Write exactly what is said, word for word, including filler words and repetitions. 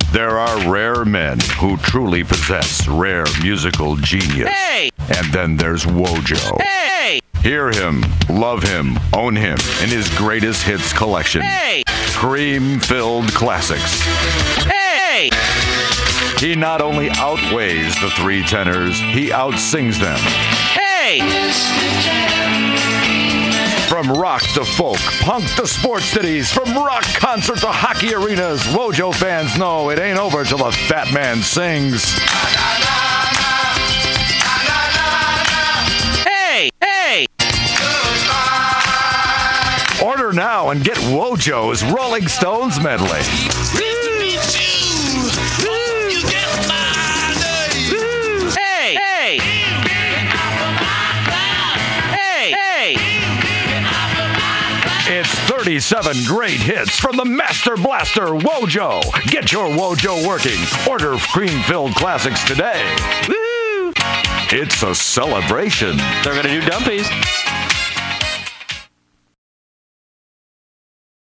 There are rare men who truly possess rare musical genius. Hey! And then there's Wojo. Hey! Hear him, love him, own him in his greatest hits collection. Hey! Cream-filled classics. Hey! He not only outweighs the three tenors, he outsings them. Hey! From rock to folk, punk to sports cities, from rock concert to hockey arenas, Wojo fans know it ain't over till the fat man sings. Hey! Hey! Order now and get Wojo's Rolling Stones medley. Hey! Hey! Hey! Hey! It's thirty-seven great hits from the Master Blaster, Wojo. Get your Wojo working. Order cream-filled classics today. Woo! It's a celebration. They're gonna do dumpies.